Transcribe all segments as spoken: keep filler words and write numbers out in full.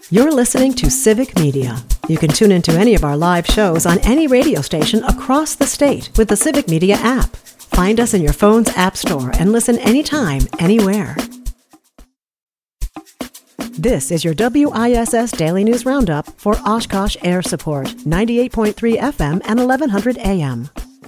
You're listening to Civic Media. You can tune into any of our live shows on any radio station across the state with the Civic Media app. Find us in your phone's app store and listen anytime, anywhere. This is your W I S S Daily News Roundup for Oshkosh Air Support, ninety-eight point three F M and eleven hundred A M.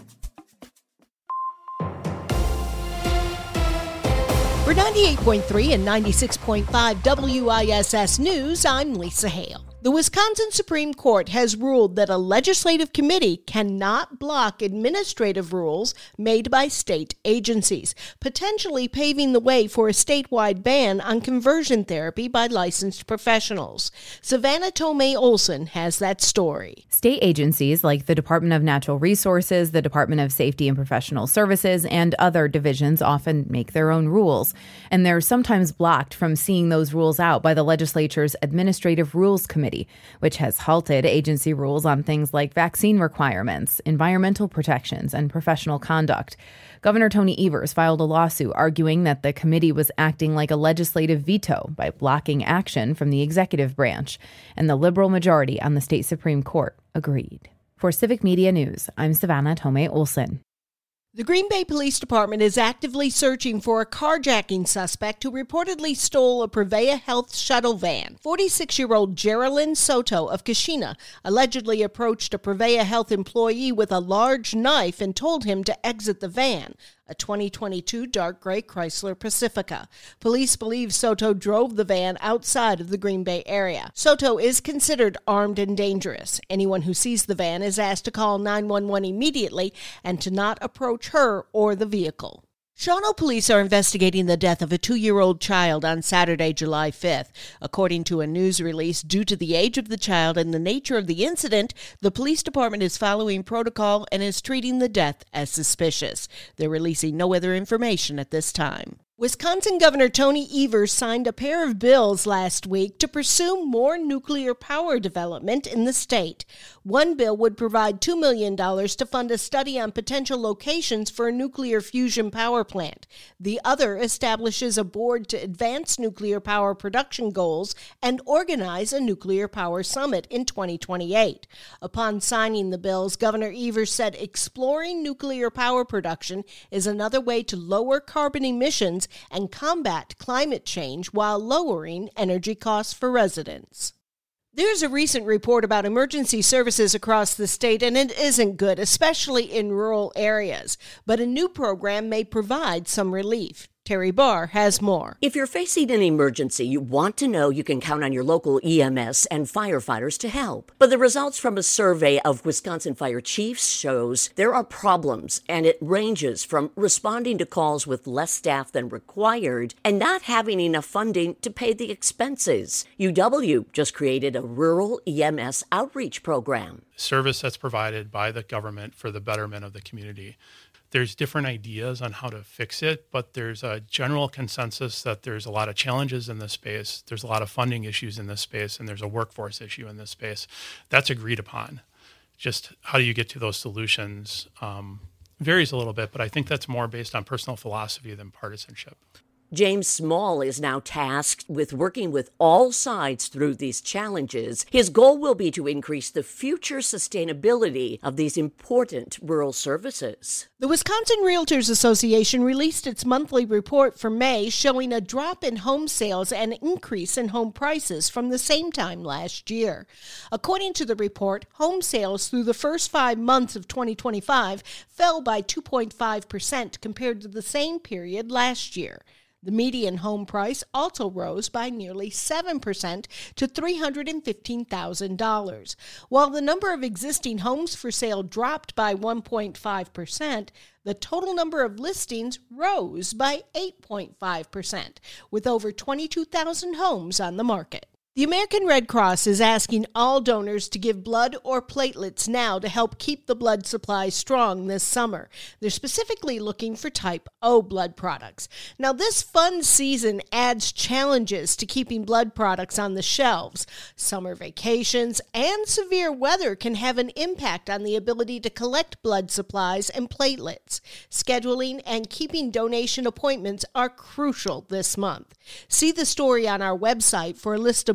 For ninety-eight point three and ninety-six point five W I S S News, I'm Lisa Hale. The Wisconsin Supreme Court has ruled that a legislative committee cannot block administrative rules made by state agencies, potentially paving the way for a statewide ban on conversion therapy by licensed professionals. Savannah Tomei Olson has that story. State agencies like the Department of Natural Resources, the Department of Safety and Professional Services, and other divisions often make their own rules, and they're sometimes blocked from seeing those rules out by the legislature's Administrative Rules Committee, which has halted agency rules on things like vaccine requirements, environmental protections, and professional conduct. Governor Tony Evers filed a lawsuit arguing that the committee was acting like a legislative veto by blocking action from the executive branch, and the liberal majority on the state Supreme Court agreed. For Civic Media News, I'm Savannah Tomei Olson. The Green Bay Police Department is actively searching for a carjacking suspect who reportedly stole a Prevea Health shuttle van. forty-six-year-old Geraldine Soto of Kashina allegedly approached a Prevea Health employee with a large knife and told him to exit the van, a twenty twenty-two dark gray Chrysler Pacifica. Police believe Soto drove the van outside of the Green Bay area. Soto is considered armed and dangerous. Anyone who sees the van is asked to call nine one one immediately and to not approach her or the vehicle. Shawano police are investigating the death of a two-year-old child on Saturday, July fifth. According to a news release, due to the age of the child and the nature of the incident, the police department is following protocol and is treating the death as suspicious. They're releasing no other information at this time. Wisconsin Governor Tony Evers signed a pair of bills last week to pursue more nuclear power development in the state. One bill would provide two million dollars to fund a study on potential locations for a nuclear fusion power plant. The other establishes a board to advance nuclear power production goals and organize a nuclear power summit in twenty twenty-eight. Upon signing the bills, Governor Evers said exploring nuclear power production is another way to lower carbon emissions and combat climate change while lowering energy costs for residents. There's a recent report about emergency services across the state, and it isn't good, especially in rural areas. But a new program may provide some relief. Terry Barr has more. If you're facing an emergency, you want to know you can count on your local E M S and firefighters to help. But the results from a survey of Wisconsin fire chiefs shows there are problems, and it ranges from responding to calls with less staff than required and not having enough funding to pay the expenses. U W just created a rural E M S outreach program. Service that's provided by the government for the betterment of the community. There's different ideas on how to fix it, but there's a general consensus that there's a lot of challenges in this space. There's a lot of funding issues in this space, and there's a workforce issue in this space. That's agreed upon. Just how do you get to those solutions um, varies a little bit, but I think that's more based on personal philosophy than partisanship. James Small is now tasked with working with all sides through these challenges. His goal will be to increase the future sustainability of these important rural services. The Wisconsin Realtors Association released its monthly report for May showing a drop in home sales and an increase in home prices from the same time last year. According to the report, home sales through the first five months of twenty twenty-five fell by two point five percent compared to the same period last year. The median home price also rose by nearly seven percent to three hundred fifteen thousand dollars. While the number of existing homes for sale dropped by one point five percent, the total number of listings rose by eight point five percent, with over twenty-two thousand homes on the market. The American Red Cross is asking all donors to give blood or platelets now to help keep the blood supply strong this summer. They're specifically looking for type O blood products. Now, this fun season adds challenges to keeping blood products on the shelves. Summer vacations and severe weather can have an impact on the ability to collect blood supplies and platelets. Scheduling and keeping donation appointments are crucial this month. See the story on our website for a list of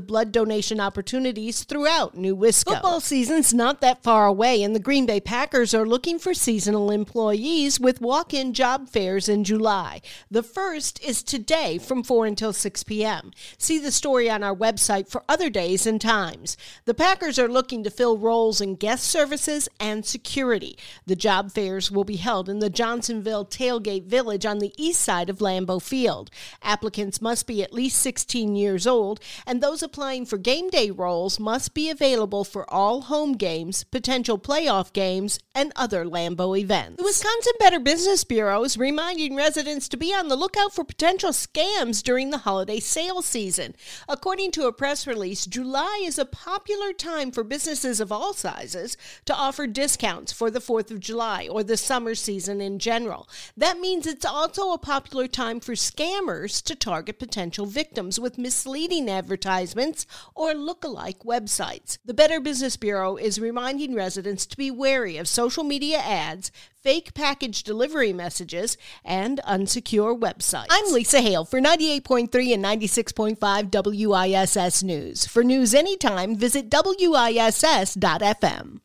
blood donation opportunities throughout New Wisco. Football season's not that far away, and the Green Bay Packers are looking for seasonal employees with walk-in job fairs in July. The first is today from four until six p.m. See the story on our website for other days and times. The Packers are looking to fill roles in guest services and security. The job fairs will be held in the Johnsonville Tailgate Village on the east side of Lambeau Field. Applicants must be at least sixteen years old, and those applying for game day roles must be available for all home games, potential playoff games, and other Lambeau events. The Wisconsin Better Business Bureau is reminding residents to be on the lookout for potential scams during the holiday sales season. According to a press release, July is a popular time for businesses of all sizes to offer discounts for the fourth of July or the summer season in general. That means it's also a popular time for scammers to target potential victims with misleading advertisements or look-alike websites. The Better Business Bureau is reminding residents to be wary of social media ads, fake package delivery messages, and unsecure websites. I'm Lisa Hale for ninety-eight point three and ninety-six point five W I S S News. For news anytime, visit W I S S dot F M.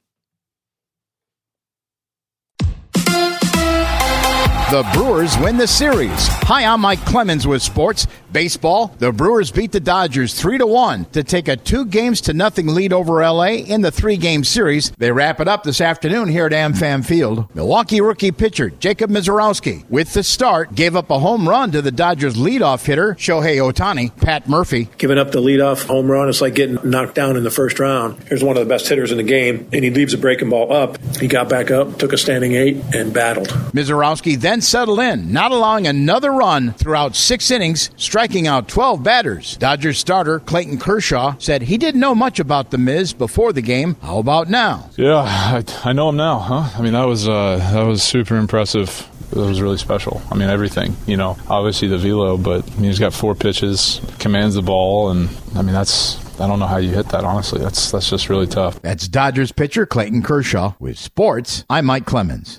The Brewers win the series. Hi, I'm Mike Clemens with sports. Baseball, the Brewers beat the Dodgers three to one to take a two games to nothing lead over L A in the three-game series. They wrap it up this afternoon here at AmFam Field. Milwaukee rookie pitcher Jacob Misiorowski, with the start, gave up a home run to the Dodgers leadoff hitter Shohei Ohtani. Pat Murphy. Giving up the leadoff home run, it's like getting knocked down in the first round. Here's one of the best hitters in the game, and he leaves a breaking ball up. He got back up, took a standing eight, and battled. Misiorowski then settled in, not allowing another run throughout six innings, striking out twelve batters. Dodgers starter Clayton Kershaw said he didn't know much about the Miz before the game. How about now? Yeah, I, I know him now, huh? I mean, that was uh, that was super impressive. It was really special. I mean, everything, you know, obviously the velo, but I mean, he's got four pitches, commands the ball, and I mean, that's, I don't know how you hit that, honestly. That's, that's just really tough. That's Dodgers pitcher Clayton Kershaw. With sports, I'm Mike Clemens.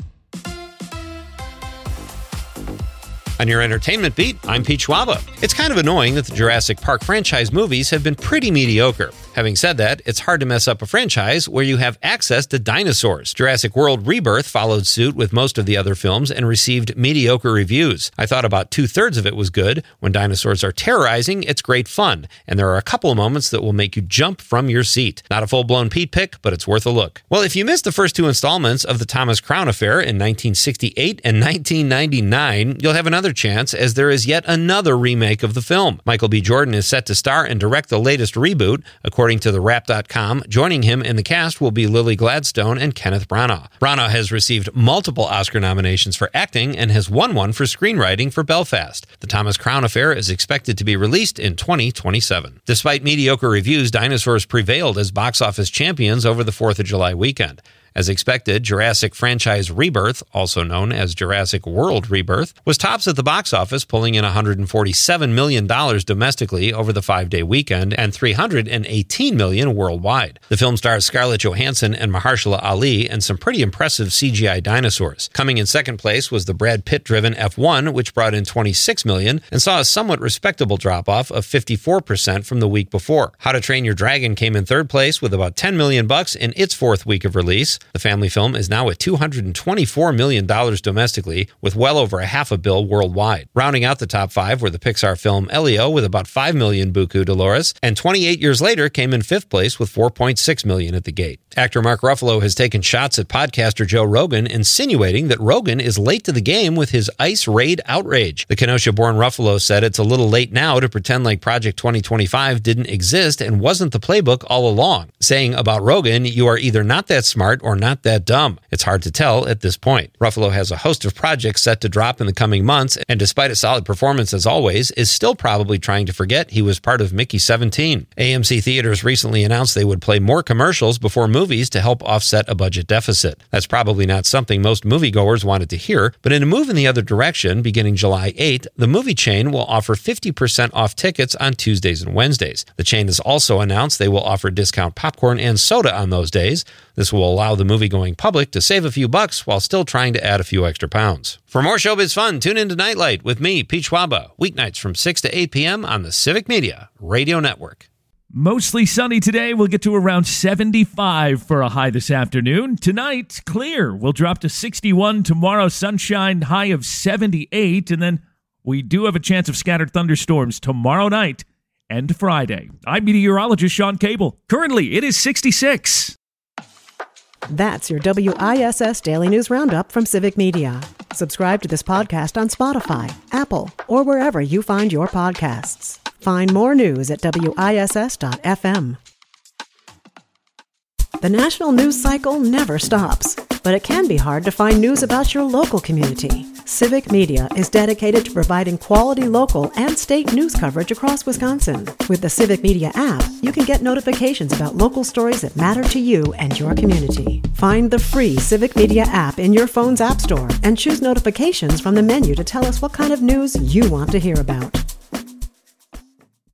On your entertainment beat, I'm Pete Schwaba. It's kind of annoying that the Jurassic Park franchise movies have been pretty mediocre. Having said that, it's hard to mess up a franchise where you have access to dinosaurs. Jurassic World Rebirth followed suit with most of the other films and received mediocre reviews. I thought about two-thirds of it was good. When dinosaurs are terrorizing, it's great fun, and there are a couple of moments that will make you jump from your seat. Not a full-blown Pete pick, but it's worth a look. Well, if you missed the first two installments of the Thomas Crown Affair in nineteen sixty-eight and nineteen ninety-nine, you'll have another chance, as there is yet another remake of the film. Michael B. Jordan is set to star and direct the latest reboot. According to the Wrap dot com, joining him in the cast will be Lily Gladstone and Kenneth Branagh. Branagh has received multiple Oscar nominations for acting and has won one for screenwriting for Belfast. The Thomas Crown Affair is expected to be released in twenty twenty-seven. Despite mediocre reviews, dinosaurs prevailed as box office champions over the fourth of July weekend. As expected, Jurassic Franchise Rebirth, also known as Jurassic World Rebirth, was tops at the box office, pulling in one hundred forty-seven million dollars domestically over the five-day weekend and three hundred eighteen million dollars worldwide. The film stars Scarlett Johansson and Mahershala Ali and some pretty impressive C G I dinosaurs. Coming in second place was the Brad Pitt-driven F one, which brought in twenty-six million dollars and saw a somewhat respectable drop-off of fifty-four percent from the week before. How to Train Your Dragon came in third place with about ten million bucks in its fourth week of release. The family film is now at two hundred twenty-four million dollars domestically, with well over a half a bill worldwide. Rounding out the top five were the Pixar film Elio with about five million dollars buku Dolores, and twenty-eight years later came in fifth place with four point six million dollars at the gate. Actor Mark Ruffalo has taken shots at podcaster Joe Rogan, insinuating that Rogan is late to the game with his ICE raid outrage. The Kenosha-born Ruffalo said it's a little late now to pretend like Project twenty twenty-five didn't exist and wasn't the playbook all along, saying about Rogan, "You are either not that smart or not that dumb. It's hard to tell at this point." Ruffalo has a host of projects set to drop in the coming months, and despite a solid performance as always, is still probably trying to forget he was part of Mickey seventeen. A M C Theaters recently announced they would play more commercials before movies to help offset a budget deficit. That's probably not something most moviegoers wanted to hear, but in a move in the other direction, beginning July eighth, the movie chain will offer fifty percent off tickets on Tuesdays and Wednesdays. The chain has also announced they will offer discount popcorn and soda on those days. This will allow the movie-going public to save a few bucks while still trying to add a few extra pounds. For more showbiz fun, tune into Nightlight with me, Pete Schwaba, weeknights from six to eight p.m. on the Civic Media Radio Network. Mostly sunny today. We'll get to around seventy-five for a high this afternoon. Tonight, clear. We'll drop to sixty-one. Tomorrow, sunshine, high of seventy-eight. And then we do have a chance of scattered thunderstorms tomorrow night and Friday. I'm meteorologist Sean Cable. Currently, it is sixty-six. That's your W I S S Daily News Roundup from Civic Media. Subscribe to this podcast on Spotify, Apple, or wherever you find your podcasts. Find more news at W I S S dot F M. The national news cycle never stops, but it can be hard to find news about your local community. Civic Media is dedicated to providing quality local and state news coverage across Wisconsin. With the Civic Media app, you can get notifications about local stories that matter to you and your community. Find the free Civic Media app in your phone's app store and choose notifications from the menu to tell us what kind of news you want to hear about.